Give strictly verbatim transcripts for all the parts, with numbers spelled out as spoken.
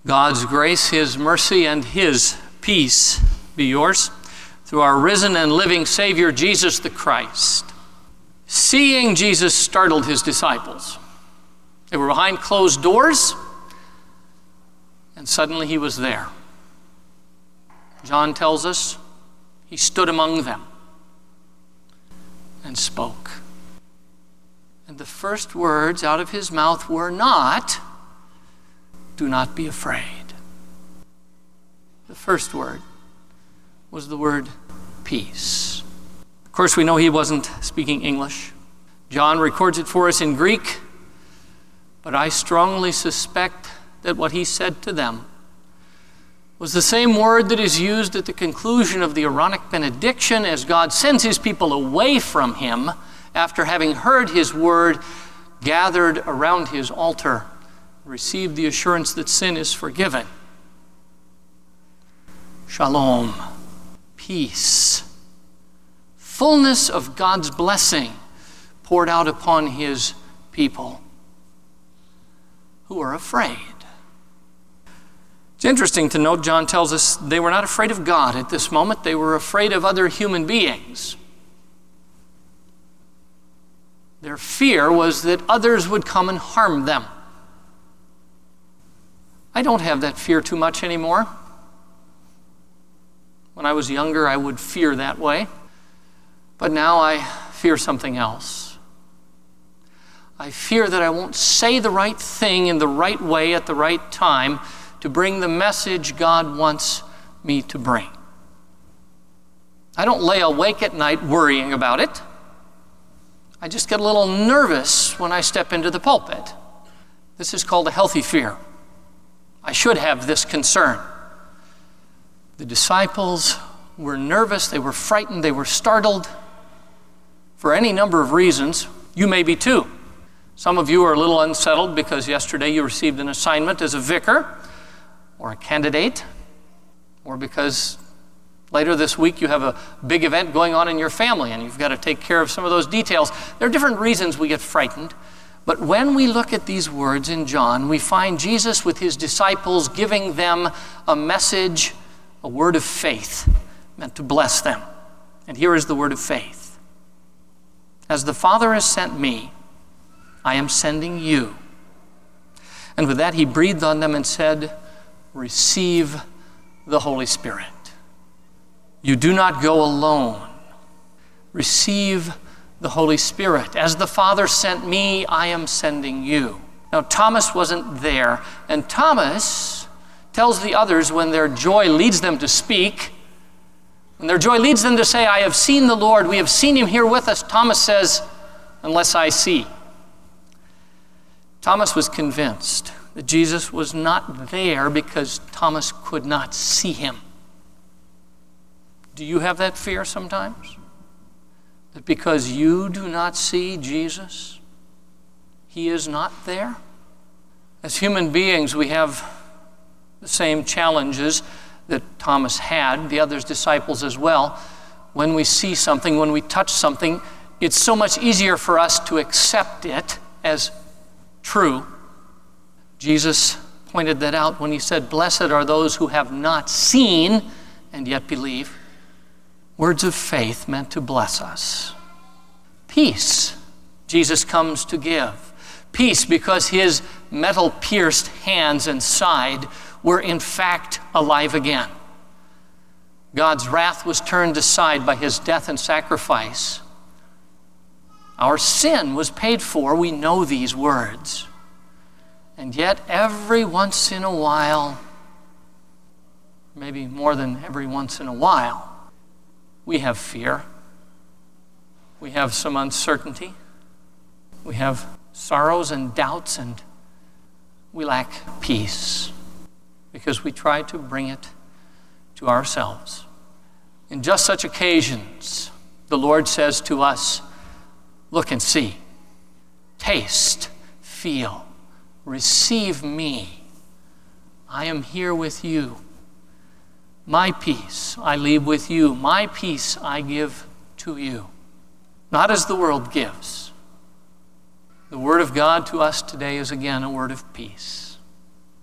God's grace, his mercy, and his peace be yours through our risen and living Savior, Jesus the Christ. Seeing Jesus startled his disciples. They were behind closed doors, and suddenly he was there. John tells us he stood among them and spoke. And the first words out of his mouth were not, "Do not be afraid." The first word was the word peace. Of course, we know he wasn't speaking English. John records it for us in Greek, but I strongly suspect that what he said to them was the same word that is used at the conclusion of the Aaronic benediction as God sends his people away from him after having heard his word, gathered around his altar, received the assurance that sin is forgiven. Shalom, peace, fullness of God's blessing poured out upon his people who are afraid. It's interesting to note, John tells us they were not afraid of God at this moment. They were afraid of other human beings. Their fear was that others would come and harm them. I don't have that fear too much anymore. When I was younger, I would fear that way. But now I fear something else. I fear that I won't say the right thing in the right way at the right time to bring the message God wants me to bring. I don't lay awake at night worrying about it. I just get a little nervous when I step into the pulpit. This is called a healthy fear. I should have this concern. The disciples were nervous, they were frightened, they were startled for any number of reasons. You may be too. Some of you are a little unsettled because yesterday you received an assignment as a vicar or a candidate, or because later this week you have a big event going on in your family and you've got to take care of some of those details. There are different reasons we get frightened. But when we look at these words in John, we find Jesus with his disciples giving them a message, a word of faith meant to bless them. And here is the word of faith. As the Father has sent me, I am sending you. And with that he breathed on them and said, receive the Holy Spirit. You do not go alone. Receive the Holy Spirit. As the Father sent me, I am sending you. Now, Thomas wasn't there, and Thomas tells the others when their joy leads them to speak, when their joy leads them to say, I have seen the Lord, we have seen him here with us, Thomas says, unless I see. Thomas was convinced that Jesus was not there because Thomas could not see him. Do you have that fear sometimes? That because you do not see Jesus, he is not there? As human beings, we have the same challenges that Thomas had, the other disciples as well. When we see something, when we touch something, it's so much easier for us to accept it as true. Jesus pointed that out when he said, blessed are those who have not seen and yet believe. Words of faith meant to bless us. Peace, Jesus comes to give. Peace because his metal-pierced hands and side were in fact alive again. God's wrath was turned aside by his death and sacrifice. Our sin was paid for. We know these words. And yet every once in a while, maybe more than every once in a while, we have fear. We have some uncertainty. We have sorrows and doubts, and we lack peace because we try to bring it to ourselves. In just such occasions, the Lord says to us, look and see, taste, feel, receive me. I am here with you. My peace I leave with you. My peace I give to you. Not as the world gives. The word of God to us today is again a word of peace.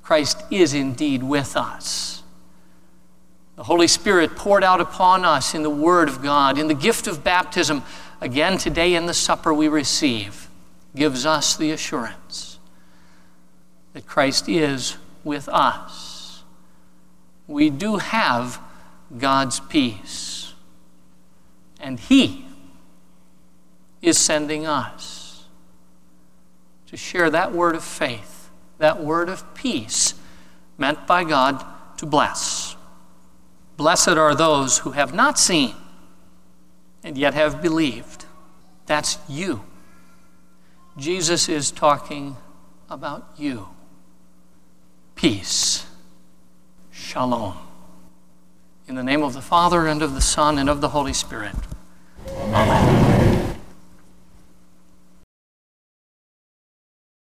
Christ is indeed with us. The Holy Spirit poured out upon us in the Word of God, in the gift of baptism, again today in the supper we receive, gives us the assurance that Christ is with us. We do have God's peace, and He is sending us to share that word of faith, that word of peace meant by God to bless. Blessed are those who have not seen and yet have believed. That's you. Jesus is talking about you. Peace. Shalom. In the name of the Father, and of the Son, and of the Holy Spirit. Amen.